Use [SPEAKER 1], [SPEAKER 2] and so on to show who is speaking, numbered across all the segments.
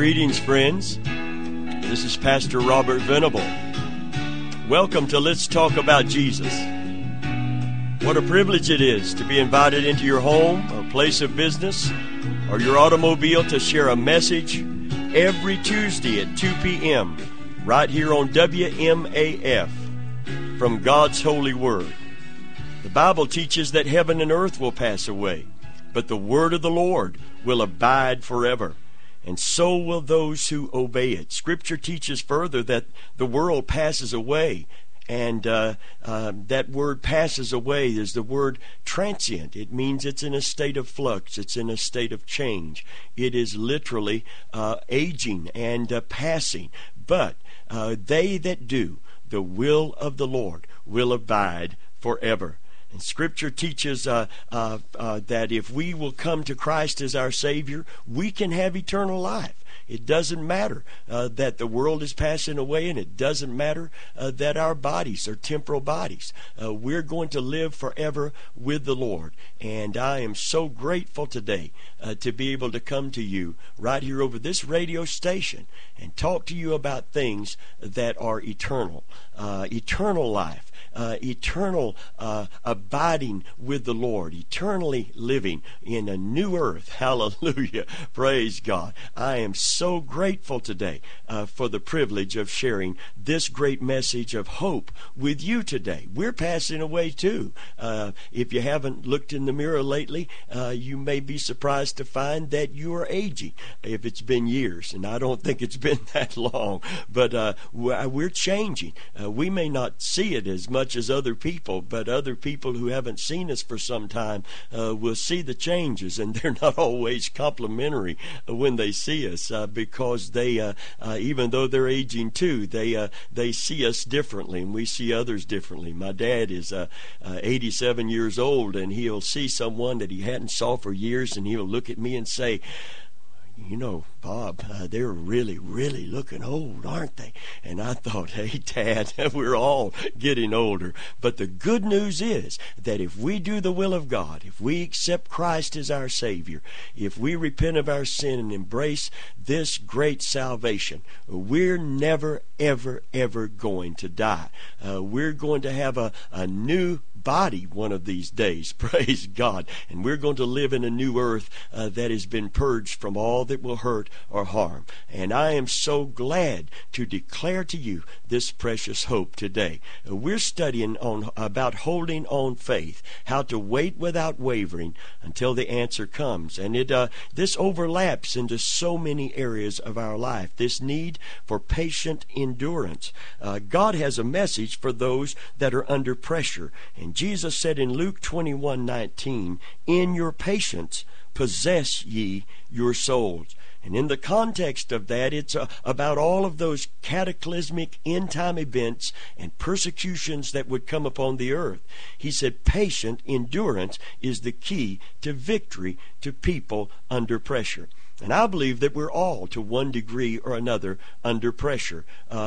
[SPEAKER 1] Greetings, friends. This is Pastor Robert Venable. Welcome to Let's Talk About Jesus. What a privilege it is to be invited into your home or place of business or your automobile to share a message every Tuesday at 2 p.m. right here on WMAF from God's Holy Word. The Bible teaches that heaven and earth will pass away, but the word of the Lord will abide forever. And so will those who obey it. Scripture teaches further that the world passes away. And that word passes away is the word transient. It means it's in a state of flux. It's in a state of change. It is literally aging and passing. But they that do the will of the Lord will abide forever. And Scripture teaches that if we will come to Christ as our Savior, we can have eternal life. It doesn't matter that the world is passing away, and it doesn't matter that our bodies are temporal bodies. We're going to live forever with the Lord. And I am so grateful today to be able to come to you right here over this radio station and talk to you about things that are eternal. Eternal life. Eternal abiding with the Lord, eternally living in a new earth. Hallelujah. Praise God. I am so grateful today for the privilege of sharing this great message of hope with you today. We're passing away too. If you haven't looked in the mirror lately, you may be surprised to find that you are aging if it's been years, and I don't think it's been that long, but we're changing. We may not see it as much as other people, but other people who haven't seen us for some time will see the changes, and they're not always complimentary when they see us because they, even though they're aging too, they see us differently, and we see others differently. My dad is 87 years old, and he'll see someone that he hadn't saw for years, and he'll look at me and say, "You know, Bob, they're really, really looking old, aren't they?" And I thought, hey, Dad, we're all getting older. But the good news is that if we do the will of God, if we accept Christ as our Savior, if we repent of our sin and embrace this great salvation, we're never, ever, ever going to die. We're going to have a new body one of these days, praise God, and we're going to live in a new earth that has been purged from all that will hurt or harm. And I am so glad to declare to you this precious hope today. We're studying about holding on faith, how to wait without wavering until the answer comes. And this overlaps into so many areas of our life, this need for patient endurance. God has a message for those that are under pressure. And Jesus said in Luke 21:19, "In your patience possess ye your souls." And in the context of that, it's about all of those cataclysmic end-time events and persecutions that would come upon the earth. He said patient endurance is the key to victory to people under pressure. And I believe that we're all, to one degree or another, under pressure,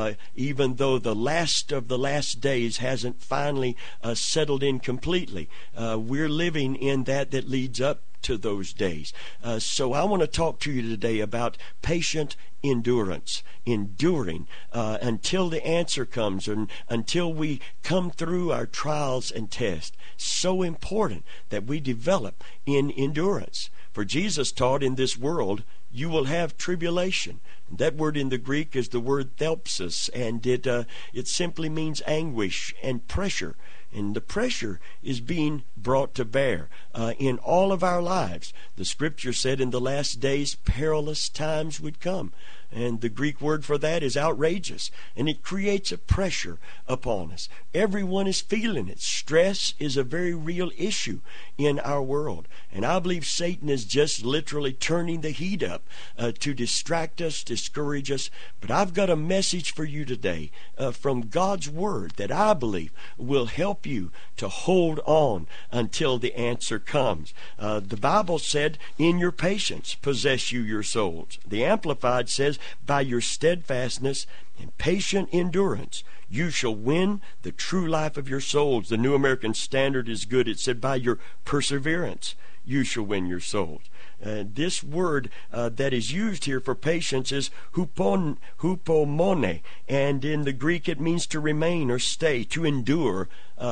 [SPEAKER 1] even though the last of the last days hasn't finally settled in completely. We're living in that leads up to those days. So I want to talk to you today about patient endurance, enduring until the answer comes and until we come through our trials and tests. So important that we develop in endurance. For Jesus taught, in this world you will have tribulation. That word in the Greek is the word thelpsis, and it simply means anguish and pressure. And the pressure is being brought to bear in all of our lives. The Scripture said in the last days perilous times would come. And the Greek word for that is outrageous. And it creates a pressure upon us. Everyone is feeling it. Stress is a very real issue in our world. And I believe Satan is just literally turning the heat up to distract us, discourage us. But I've got a message for you today from God's Word that I believe will help you to hold on until the answer comes. The Bible said, "In your patience possess you your souls." The Amplified says, "By your steadfastness and patient endurance, you shall win the true life of your souls." The New American Standard is good. It said, "By your perseverance, you shall win your souls." This word that is used here for patience is hupomone, and in the Greek it means to remain or stay, to endure,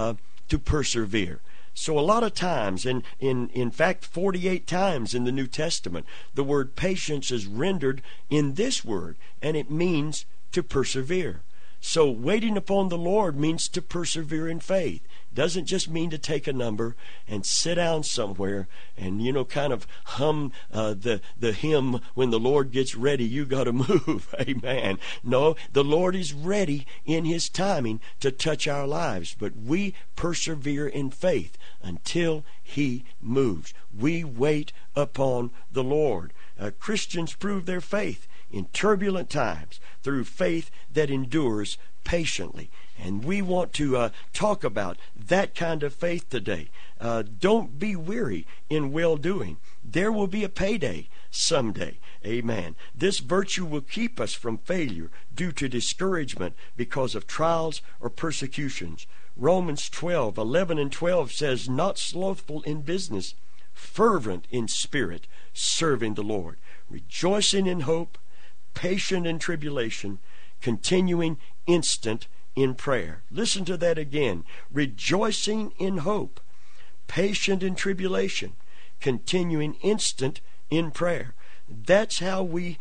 [SPEAKER 1] to persevere. So a lot of times, in fact 48 times in the New Testament, the word patience is rendered in this word, and it means to persevere. So waiting upon the Lord means to persevere in faith. Doesn't just mean to take a number and sit down somewhere and, kind of hum the hymn when the Lord gets ready, you got to move. Amen. No, the Lord is ready in His timing to touch our lives, but we persevere in faith until He moves. We wait upon the Lord. Christians prove their faith in turbulent times through faith that endures patiently. And we want to talk about that kind of faith today. Don't be weary in well-doing. There will be a payday someday. Amen. This virtue will keep us from failure due to discouragement because of trials or persecutions. Romans 12:11 and 12 says, not slothful in business, fervent in spirit, serving the Lord, rejoicing in hope, patient in tribulation, continuing instant in prayer. Listen to that again. Rejoicing in hope, patient in tribulation, continuing instant in prayer. That's how we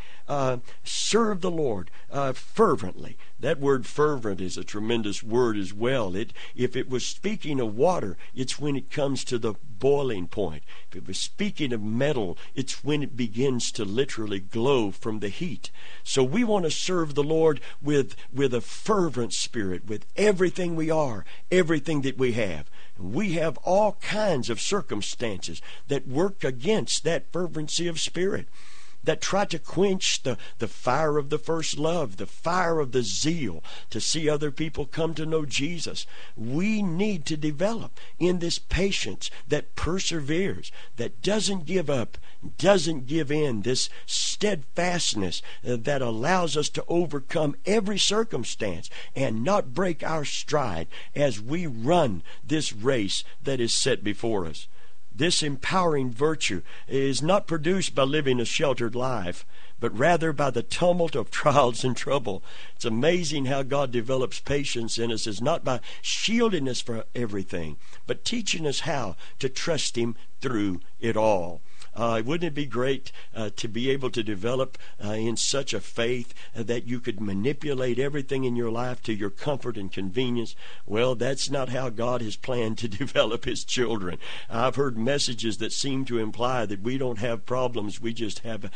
[SPEAKER 1] serve the Lord fervently. That word fervent is a tremendous word as well. If it was speaking of water, it's when it comes to the boiling point. If it was speaking of metal, it's when it begins to literally glow from the heat. So we want to serve the Lord with a fervent spirit, with everything we are, everything that we have. We have all kinds of circumstances that work against that fervency of spirit, that try to quench the fire of the first love, the fire of the zeal to see other people come to know Jesus. We need to develop in this patience that perseveres, that doesn't give up, doesn't give in, this steadfastness that allows us to overcome every circumstance and not break our stride as we run this race that is set before us. This empowering virtue is not produced by living a sheltered life, but rather by the tumult of trials and trouble. It's amazing how God develops patience in us. It's not by shielding us from everything, but teaching us how to trust Him through it all. Wouldn't it be great to be able to develop in such a faith that you could manipulate everything in your life to your comfort and convenience? Well, that's not how God has planned to develop His children. I've heard messages that seem to imply that we don't have problems, we just have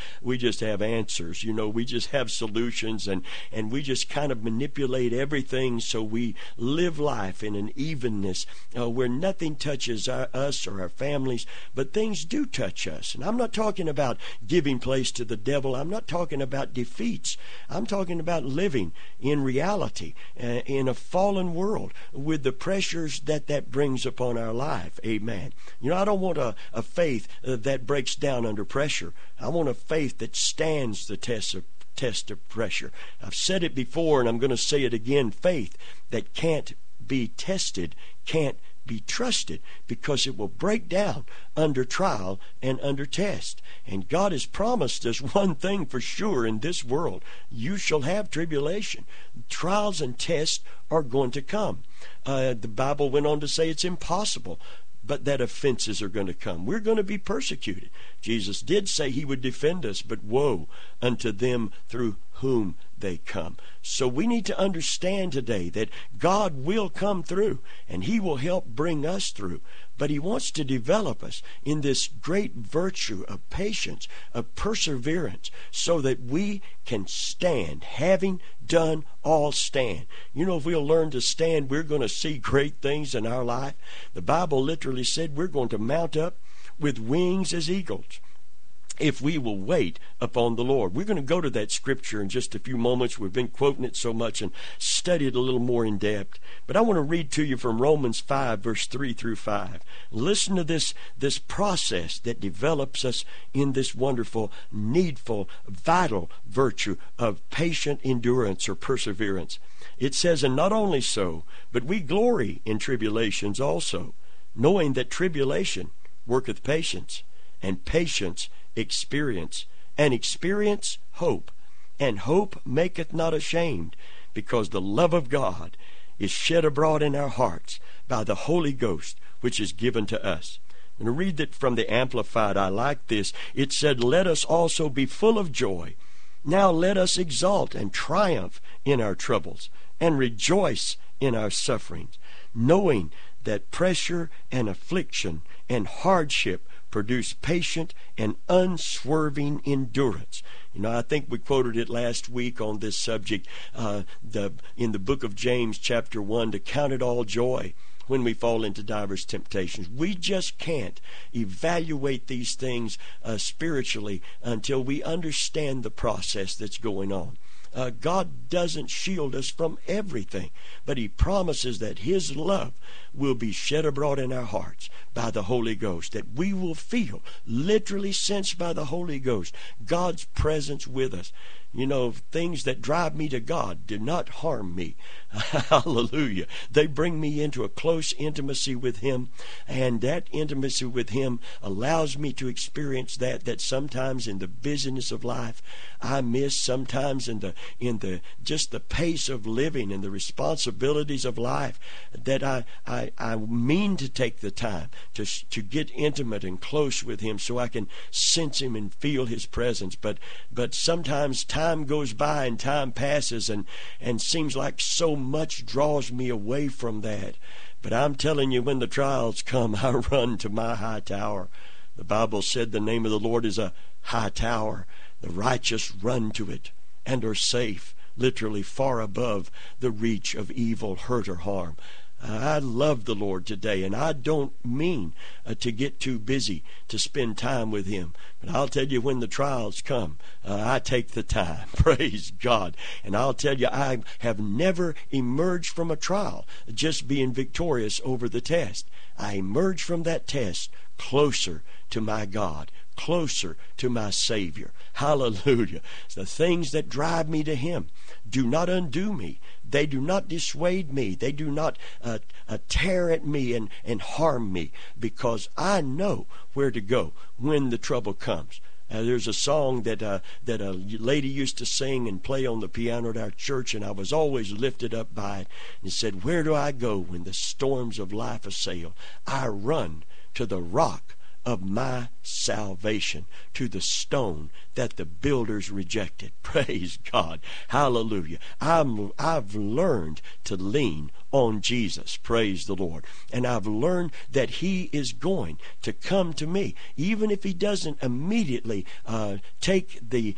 [SPEAKER 1] answers. We just have solutions, and we just kind of manipulate everything so we live life in an evenness where nothing touches us or our families, but things do touch us. And I'm not talking about giving place to the devil. I'm not talking about defeats. I'm talking about living in reality in a fallen world with the pressures that brings upon our life. Amen. I don't want a faith that breaks down under pressure. I want a faith that stands the test of pressure. I've said it before, and I'm going to say it again. Faith that can't be tested can't be trusted, because it will break down under trial and under test. And God has promised us one thing for sure in this world: you shall have tribulation. Trials and tests are going to come. The Bible went on to say it's impossible, but that offenses are going to come. We're going to be persecuted. Jesus did say He would defend us, but woe unto them through whom they come. So we need to understand today that God will come through, and He will help bring us through. But He wants to develop us in this great virtue of patience, of perseverance, so that we can stand, having done all stand. If we'll learn to stand, we're going to see great things in our life. The Bible literally said we're going to mount up with wings as eagles if we will wait upon the Lord. We're going to go to that scripture in just a few moments. We've been quoting it so much and studied a little more in depth. But I want to read to you from Romans 5, verse 3 through 5. Listen to this process that develops us in this wonderful, needful, vital virtue of patient endurance or perseverance. It says, and not only so, but we glory in tribulations also, knowing that tribulation worketh patience, and patience experience, and experience hope. And hope maketh not ashamed, because the love of God is shed abroad in our hearts by the Holy Ghost, which is given to us. I'm going to read it from the Amplified. I like this. It said, let us also be full of joy. Now let us exult and triumph in our troubles, and rejoice in our sufferings, knowing that pressure and affliction and hardship produce patient and unswerving endurance. You know, I think we quoted it last week on this subject, in the book of James chapter 1, to count it all joy when we fall into diverse temptations. We just can't evaluate these things spiritually until we understand the process that's going on. God doesn't shield us from everything, but He promises that His love will be shed abroad in our hearts by the Holy Ghost, that we will feel, literally sensed by the Holy Ghost, God's presence with us. You know, things that drive me to God do not harm me. Hallelujah. They bring me into a close intimacy with Him, and that intimacy with Him allows me to experience that sometimes in the busyness of life I miss, sometimes in the just the pace of living and the responsibilities of life, that I mean to take the time to get intimate and close with Him so I can sense Him and feel His presence. But sometimes time goes by and time passes and seems like so much draws me away from that. But I'm telling you, when the trials come, I run to my high tower. The Bible said the name of the Lord is a high tower. The righteous run to it and are safe, literally far above the reach of evil, hurt, or harm. I love the Lord today, and I don't mean to get too busy to spend time with Him. But I'll tell you, when the trials come, I take the time. Praise God. And I'll tell you, I have never emerged from a trial just being victorious over the test. I emerged from that test closer to my God, closer to my Savior. Hallelujah. The things that drive me to Him do not undo me. They do not dissuade me. They do not tear at me and harm me, because I know where to go when the trouble comes. There's a song that a lady used to sing and play on the piano at our church, and I was always lifted up by it. And it said, where do I go when the storms of life assail? I run to the rock of my salvation, to the stone that the builders rejected. Praise God. Hallelujah. I've learned to lean on Jesus. Praise the Lord. And I've learned that He is going to come to me, even if He doesn't immediately take the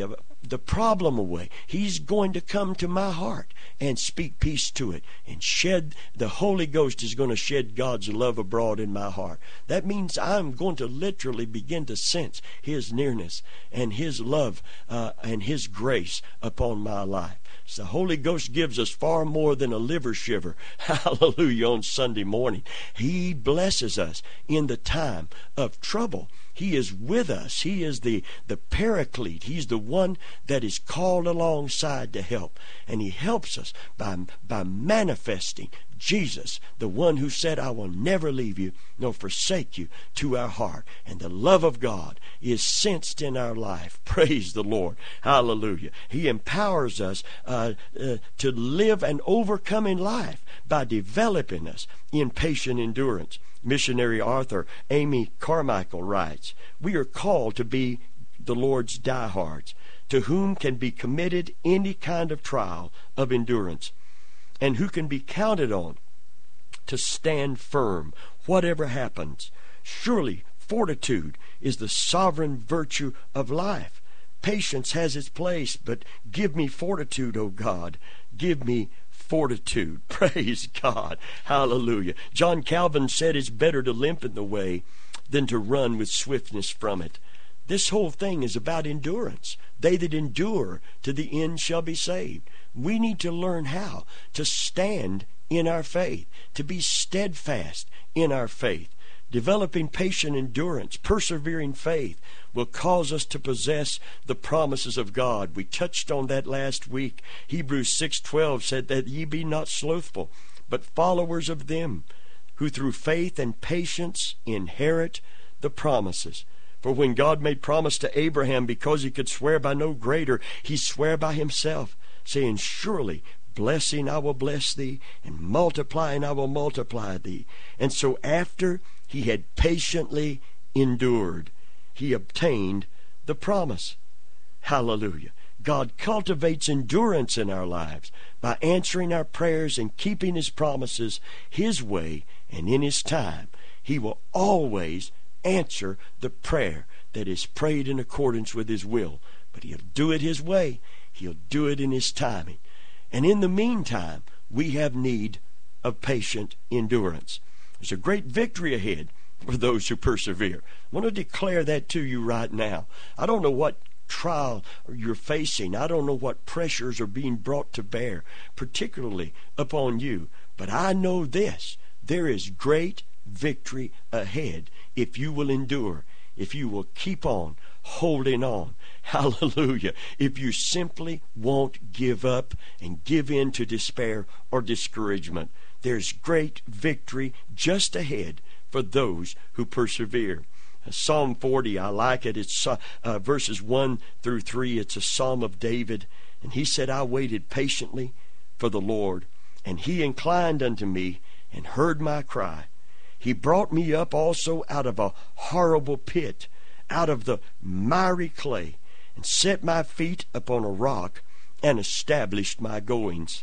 [SPEAKER 1] problem away. He's going to come to my heart and speak peace to it, and the Holy Ghost is going to shed God's love abroad in my heart. That means I'm going to literally begin to sense His nearness and His love and His grace upon my life. So the Holy Ghost gives us far more than a liver shiver. Hallelujah. On Sunday morning, He blesses us in the time of trouble. He is with us. He is the paraclete. He's the one that is called alongside to help. And He helps us by manifesting Jesus, the one who said, I will never leave you nor forsake you, to our heart. And the love of God is sensed in our life. Praise the Lord. Hallelujah. He empowers us to live an overcoming life by developing us in patient endurance. Missionary author Amy Carmichael writes, we are called to be the Lord's diehards, to whom can be committed any kind of trial of endurance, and who can be counted on to stand firm whatever happens. Surely fortitude is the sovereign virtue of life. Patience has its place, but give me fortitude, O God. Give me fortitude. Praise God. Hallelujah. John Calvin said it's better to limp in the way than to run with swiftness from it. This whole thing is about endurance. They that endure to the end shall be saved. We need to learn how to stand in our faith, to be steadfast in our faith. Developing patient endurance, persevering faith will cause us to possess the promises of God. We touched on that last week. Hebrews 6:12 said that ye be not slothful, but followers of them who through faith and patience inherit the promises. For when God made promise to Abraham, because he could swear by no greater, he sware by himself, saying, Surely blessing I will bless thee, and multiplying I will multiply thee. And so after he had patiently endured, he obtained the promise. Hallelujah. God cultivates endurance in our lives by answering our prayers and keeping his promises his way and in his time. He will always answer the prayer that is prayed in accordance with his will. But he'll do it his way. He'll do it in his timing. And in the meantime, we have need of patient endurance. There's a great victory ahead for those who persevere. I want to declare that to you right now. I don't know what trial you're facing. I don't know what pressures are being brought to bear, particularly upon you. But I know this: there is great victory ahead if you will endure, if you will keep on holding on. Hallelujah. If you simply won't give up and give in to despair or discouragement, there's great victory just ahead for those who persevere. Psalm 40, I like it. It's verses 1 through 3. It's a psalm of David. And he said, I waited patiently for the Lord, and he inclined unto me and heard my cry. He brought me up also out of a horrible pit, out of the miry clay, and set my feet upon a rock, and established my goings.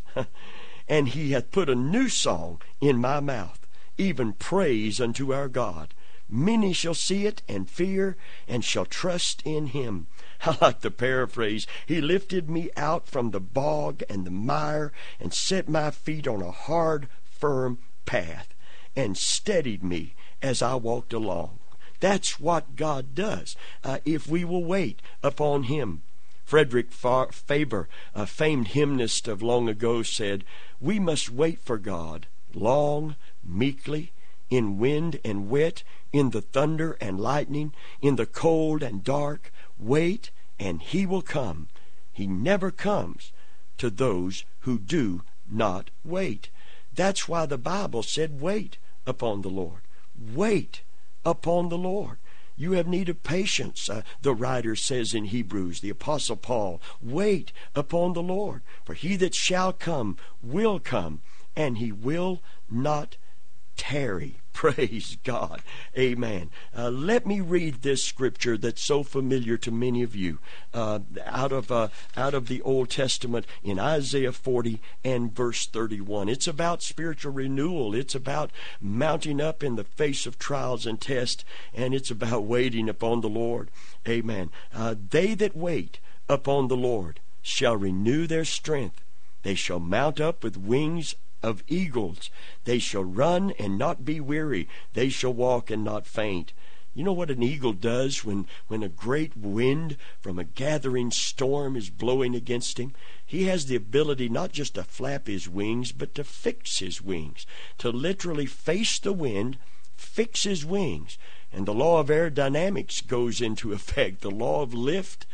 [SPEAKER 1] And he hath put a new song in my mouth, even praise unto our God. Many shall see it and fear, and shall trust in him. I like the paraphrase. He lifted me out from the bog and the mire, and set my feet on a hard, firm path, and steadied me as I walked along. That's what God does if we will wait upon him. Frederick Faber, a famed hymnist of long ago, said, We must wait for God long, meekly, in wind and wet, in the thunder and lightning, in the cold and dark. Wait, and he will come. He never comes to those who do not wait. That's why the Bible said, wait upon the Lord. Wait upon the Lord. You have need of patience, the writer says in Hebrews, the Apostle Paul. Wait upon the Lord, for he that shall come will come, and he will not tarry. Praise God. Amen. Let me read this scripture that's so familiar to many of you out of the Old Testament in Isaiah 40 and verse 31. It's about spiritual renewal. It's about mounting up in the face of trials and tests, and it's about waiting upon the Lord. Amen. They that wait upon the Lord shall renew their strength. They shall mount up with wings of eagles. They shall run and not be weary. They shall walk and not faint. You know what an eagle does when a great wind from a gathering storm is blowing against him? He has the ability not just to flap his wings, but to fix his wings, to literally face the wind, fix his wings. And the law of aerodynamics goes into effect. The law of lift,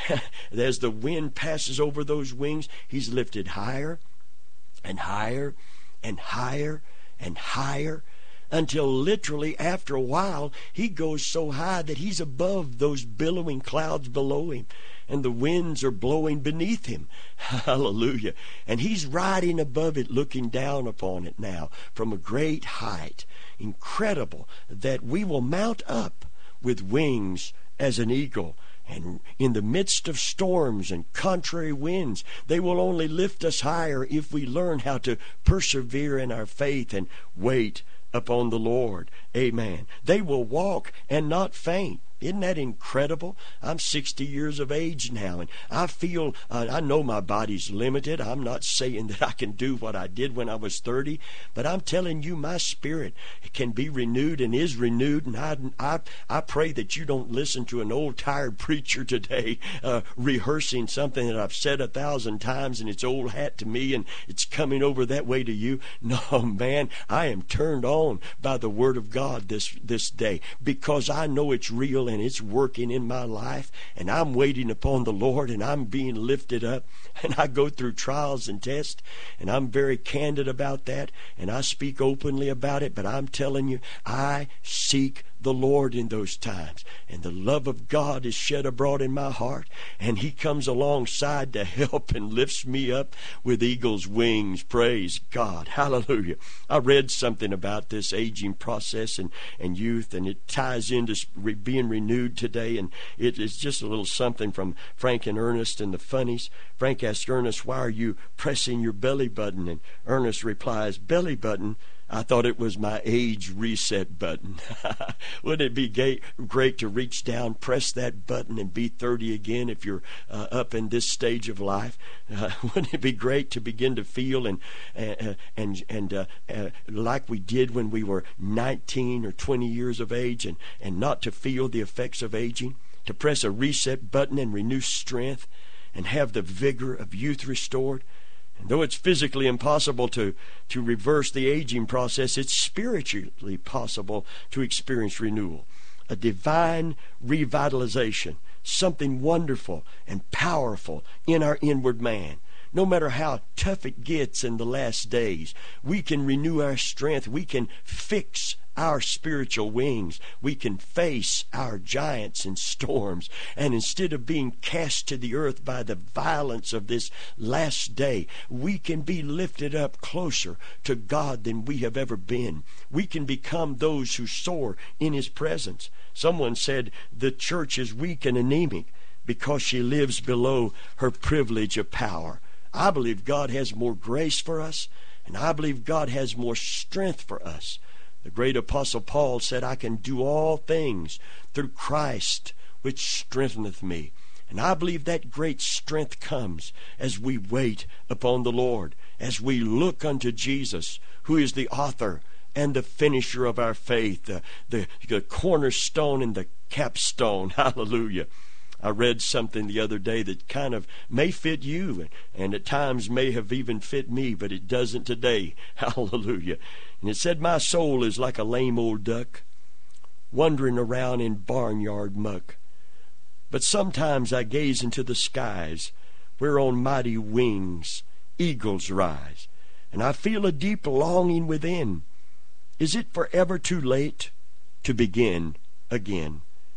[SPEAKER 1] as the wind passes over those wings, he's lifted higher and higher and higher and higher, until literally after a while he goes so high that he's above those billowing clouds below him, and the winds are blowing beneath him. Hallelujah. And he's riding above it, looking down upon it now from a great height. Incredible that we will mount up with wings as an eagle. And in the midst of storms and contrary winds, they will only lift us higher if we learn how to persevere in our faith and wait upon the Lord. Amen. They will walk and not faint. Isn't that incredible? I'm 60 years of age now, and I feel, I know my body's limited. I'm not saying that I can do what I did when I was 30, but I'm telling you my spirit can be renewed and is renewed, and I pray that you don't listen to an old tired preacher today rehearsing something that I've said 1,000 times and it's old hat to me and it's coming over that way to you. No, man, I am turned on by the Word of God this day, because I know it's real and it's working in my life, and I'm waiting upon the Lord, and I'm being lifted up, and I go through trials and tests, and I'm very candid about that, and I speak openly about it, but I'm telling you, I seek the Lord in those times. And the love of God is shed abroad in my heart, and He comes alongside to help and lifts me up with eagle's wings. Praise God. Hallelujah. I read something about this aging process and youth, and it ties into being renewed today, and it is just a little something from Frank and Ernest and the Funnies. Frank asked Ernest, "Why are you pressing your belly button?" And Ernest replies, "Belly button? I thought it was my age reset button." Wouldn't it be great to reach down, press that button, and be 30 again if you're up in this stage of life? Wouldn't it be great to begin to feel and like we did when we were 19 or 20 years of age, and not to feel the effects of aging? To press a reset button and renew strength and have the vigor of youth restored? And though it's physically impossible to reverse the aging process, it's spiritually possible to experience renewal, a divine revitalization, something wonderful and powerful in our inward man. No matter how tough it gets in the last days, we can renew our strength. We can fix our spiritual wings. We can face our giants and storms. And instead of being cast to the earth by the violence of this last day, we can be lifted up closer to God than we have ever been. We can become those who soar in His presence. Someone said the church is weak and anemic because she lives below her privilege of power. I believe God has more grace for us, and I believe God has more strength for us. The great apostle Paul said, "I can do all things through Christ which strengtheneth me." And I believe that great strength comes as we wait upon the Lord, as we look unto Jesus, who is the author and the finisher of our faith, the cornerstone and the capstone. Hallelujah. I read something the other day that kind of may fit you, and at times may have even fit me, but it doesn't today. Hallelujah. And it said, "My soul is like a lame old duck, wandering around in barnyard muck. But sometimes I gaze into the skies, where on mighty wings eagles rise, and I feel a deep longing within. Is it forever too late to begin again?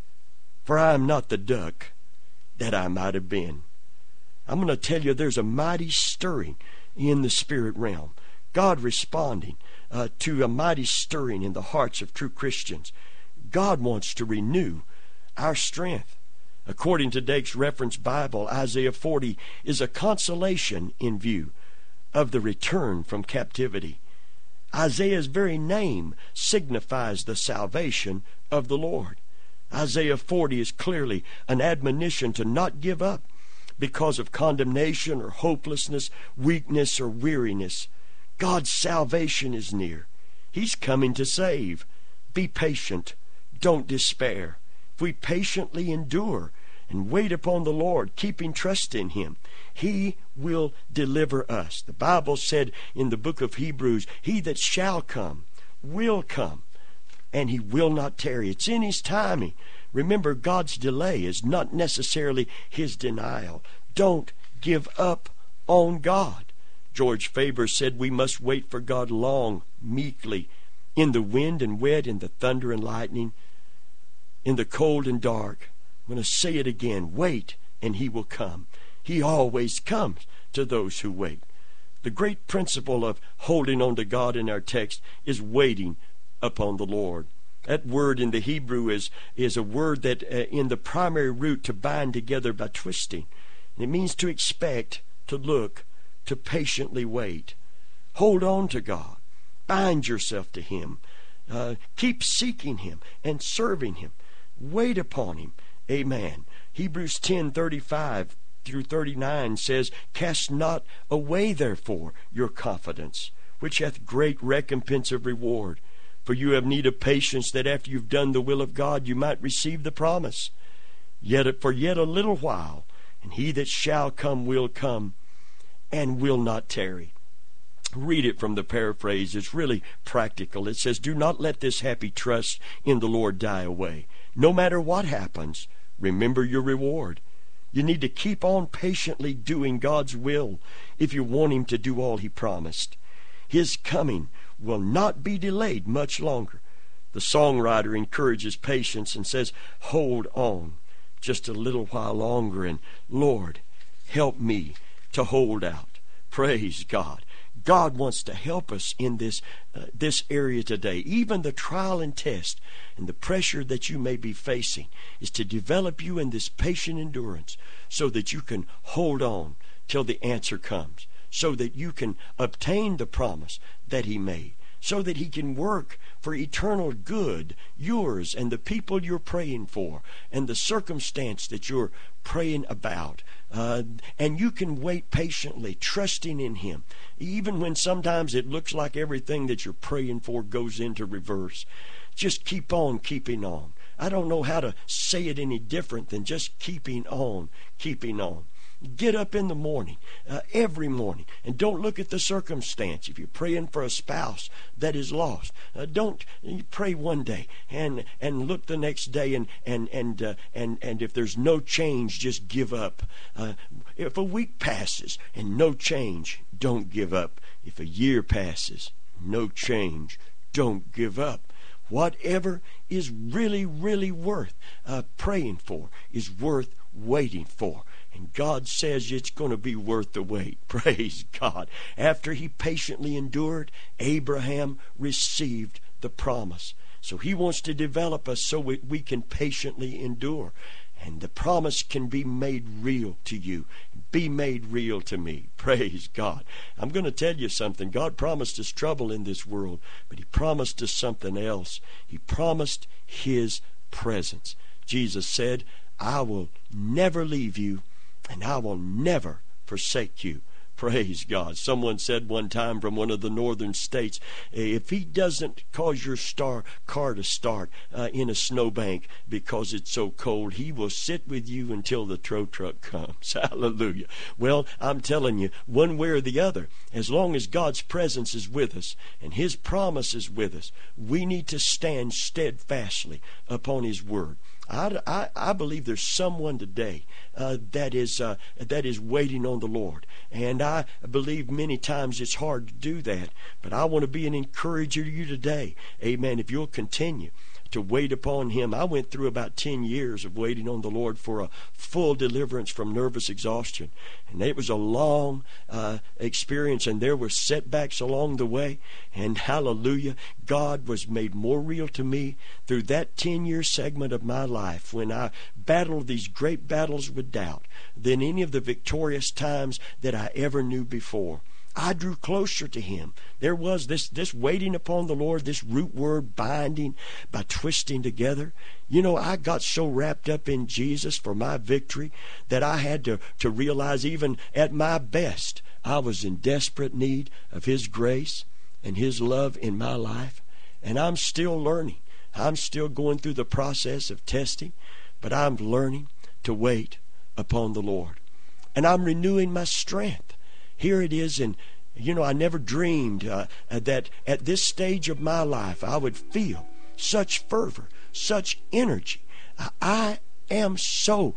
[SPEAKER 1] For I am not the duck that I might have been." I'm going to tell you, there's a mighty stirring in the spirit realm. God responding to a mighty stirring in the hearts of true Christians. God wants to renew our strength. According to Dake's Reference Bible, Isaiah 40 is a consolation in view of the return from captivity. Isaiah's very name signifies the salvation of the Lord. Isaiah 40 is clearly an admonition to not give up because of condemnation or hopelessness, weakness or weariness. God's salvation is near. He's coming to save. Be patient. Don't despair. If we patiently endure and wait upon the Lord, keeping trust in Him, He will deliver us. The Bible said in the book of Hebrews, "He that shall come will come, and He will not tarry." It's in His timing. Remember, God's delay is not necessarily His denial. Don't give up on God. George Faber said we must wait for God long, meekly, in the wind and wet, in the thunder and lightning, in the cold and dark. I'm going to say it again. Wait, and He will come. He always comes to those who wait. The great principle of holding on to God in our text is waiting upon the Lord. That word in the Hebrew is a word that in the primary root to bind together by twisting. And it means to expect, to look, to patiently wait. Hold on to God. Bind yourself to Him. Keep seeking Him and serving Him. Wait upon Him. Amen. Hebrews 10:35 through 39 says, "Cast not away therefore your confidence, which hath great recompense of reward. For you have need of patience, that after you've done the will of God, you might receive the promise. Yet for yet a little while, and He that shall come will come, and will not tarry." Read it from the paraphrase. It's really practical. It says, "Do not let this happy trust in the Lord die away. No matter what happens, remember your reward." You need to keep on patiently doing God's will if you want Him to do all He promised. His coming will not be delayed much longer. The songwriter encourages patience and says, hold on just a little while longer, and Lord, help me to hold out. Praise God. God wants to help us in this area today. Even the trial and test and the pressure that you may be facing is to develop you in this patient endurance so that you can hold on till the answer comes, so that you can obtain the promise that He made, so that He can work for eternal good, yours and the people you're praying for, and the circumstance that you're praying about. And you can wait patiently, trusting in Him, even when sometimes it looks like everything that you're praying for goes into reverse. Just keep on keeping on. I don't know how to say it any different than just keeping on, keeping on. Get up in the morning, every morning, and don't look at the circumstance. If you're praying for a spouse that is lost, don't pray one day and look the next day and if there's no change, just give up. If a week passes and no change, don't give up. If a year passes, no change, don't give up. Whatever is really, really worth praying for is worth waiting for. And God says it's going to be worth the wait. Praise God. After he patiently endured, Abraham received the promise. So He wants to develop us so we can patiently endure. And the promise can be made real to you. Be made real to me. Praise God. I'm going to tell you something. God promised us trouble in this world, but He promised us something else. He promised His presence. Jesus said, I will never leave you, and I will never forsake you. Praise God. Someone said one time from one of the northern states, if He doesn't cause your car to start in a snowbank because it's so cold, He will sit with you until the tow truck comes. Hallelujah. Well, I'm telling you, one way or the other, as long as God's presence is with us and His promise is with us, we need to stand steadfastly upon His word. I believe there's someone today that is waiting on the Lord, and I believe many times it's hard to do that. But I want to be an encourager to you today, amen. If you'll continue to wait upon Him. I went through about 10 years of waiting on the Lord for a full deliverance from nervous exhaustion, and it was a long experience, and there were setbacks along the way, and hallelujah, God was made more real to me through that 10-year segment of my life when I battled these great battles with doubt than any of the victorious times that I ever knew before. I drew closer to Him. There was this waiting upon the Lord, this root word binding by twisting together. You know, I got so wrapped up in Jesus for my victory that I had to realize even at my best, I was in desperate need of His grace and His love in my life. And I'm still learning. I'm still going through the process of testing, but I'm learning to wait upon the Lord. And I'm renewing my strength. Here it is, and I never dreamed that at this stage of my life I would feel such fervor, such energy. I am so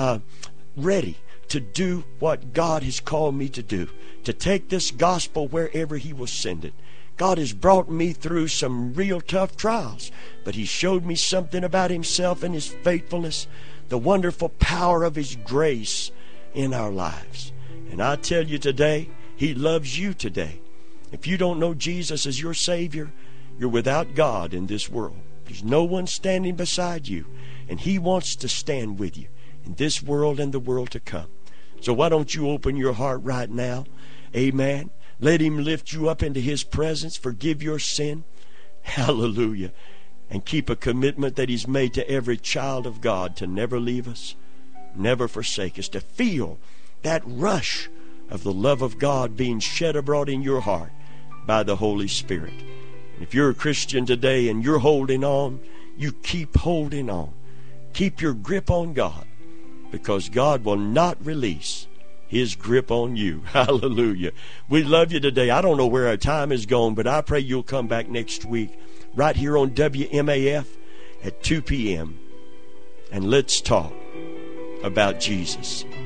[SPEAKER 1] ready to do what God has called me to do, to take this gospel wherever He will send it. God has brought me through some real tough trials, but He showed me something about Himself and His faithfulness, the wonderful power of His grace in our lives. And I tell you today, He loves you today. If you don't know Jesus as your Savior, you're without God in this world. There's no one standing beside you, and He wants to stand with you in this world and the world to come. So why don't you open your heart right now? Amen. Let Him lift you up into His presence, forgive your sin. Hallelujah. And keep a commitment that He's made to every child of God to never leave us, never forsake us, to feel that rush of the love of God being shed abroad in your heart by the Holy Spirit. And if you're a Christian today and you're holding on, you keep holding on. Keep your grip on God, because God will not release His grip on you. Hallelujah. We love you today. I don't know where our time is gone, but I pray you'll come back next week right here on WMAF at 2 p.m. and let's talk about Jesus.